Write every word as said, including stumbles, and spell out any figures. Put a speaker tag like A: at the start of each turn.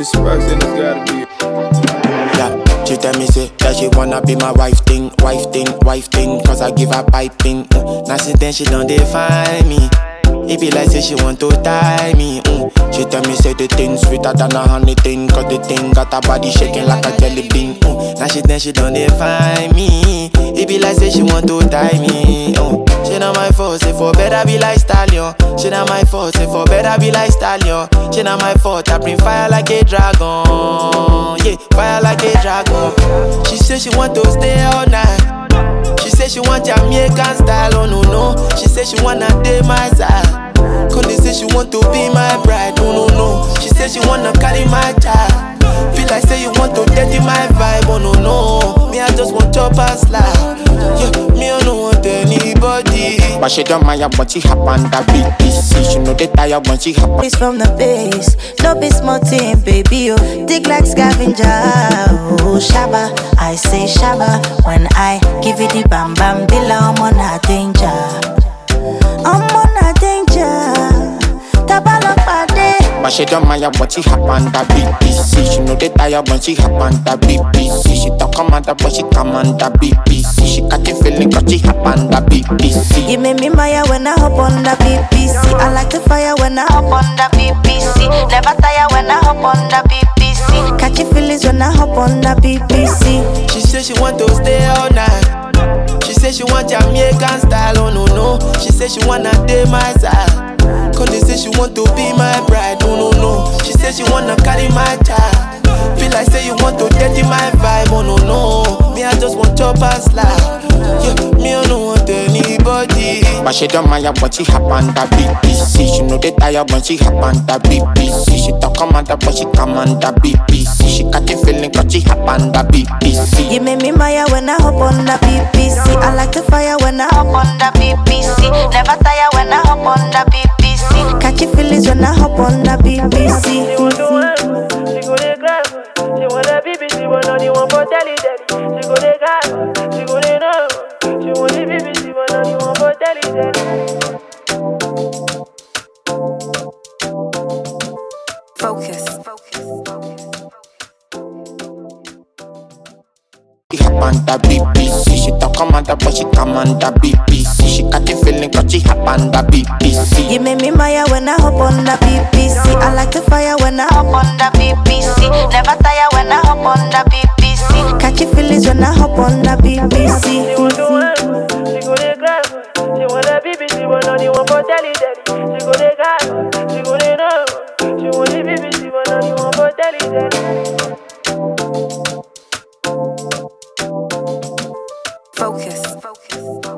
A: it's Sparks, then it's gotta be.
B: Yeah, she tell me say that she wanna be my wife thing, wife thing, wife thing, cause I give her piping. Mm. Now since then she don't define me. It be like say she want to tie me. Mm. She tell me say the thing sweeter than a honey thing, cause the thing got her body shaking like a jelly bean. Mm. Now she then she don't define me. It be like say she want to tie me. Mm. She not my fault, say for better be like stallion. She not my fault, say for better be like stallion. She not my fault, I bring fire like a dragon. Yeah, fire like a dragon. She say she want to stay all night. She say she want Jamaican style, oh no no. She say she wanna date my side. Cause they say she want to be my bride, oh no no. She say she wanna carry my child. Feel like say you want to dirty my vibe, oh no no. Me I just want chop and slide. Yeah, me I don't want anybody. But she don't mind when she hop on that B B C. She know they tired when she hop on.
C: It's from the base, no be small thing, baby. Oh, dig like scavenger. Oh, Shabba, I say Shabba when I give you the bam bam bila. I'm on a danger. I'm on a danger. Tabala pade.
B: But she don't mind when she hop on that B B C. She know they tired when she hop on that B B C. She talk commander but she command that B B C. She got the feeling cause she hop on that B B C.
C: You make me maya when I hop on the B B C. I like the fire when I hop on the B B C. Never tire when I hop on the B B C. Catch your feelings when I hop on the B B C.
B: She say she want to stay all night. She say she want Jamaican style, oh no no. She say she wanna date my side. Cause they say she want to be my bride, oh no no. She say she wanna carry my child. Feel like say you want to dirty my vibe, oh no no. Me I just want chop and slide. Yeah, me I don't want anybody. But she don't mind when she hop on that B B C. She know they tired when she hop on that B B C. She talk commander but she command that B B C. She got the feeling cause she hop on that B B C.
C: You make me maya when I hop on the B B C. I like the fire when I hop on the B B C. Never tire when I hop on the B B C. Catch your feelings when I hop on the B B C.
D: She want to work, she go dey grab. She want a B B C, but only one for telly daddy. She go dey grab, she go dey know. She want the B B C, but only one for telly daddy.
C: Focus.
B: She hop on that B B C. She talk commander but she command that B B C. She got the feeling cause she hop on that B B C.
C: You make me maya when I hop on the B B C. I like the fire when I hop on the B B C. Never tire when I hop on the B B C. Catch your feelings when I hop on the B B C.
D: She want to work, she go dey grab. She want a B B C, but only one for telly daddy. She go dey grab, she go dey know. She want the B B C, but only one for telly daddy.
C: Focus. Focus.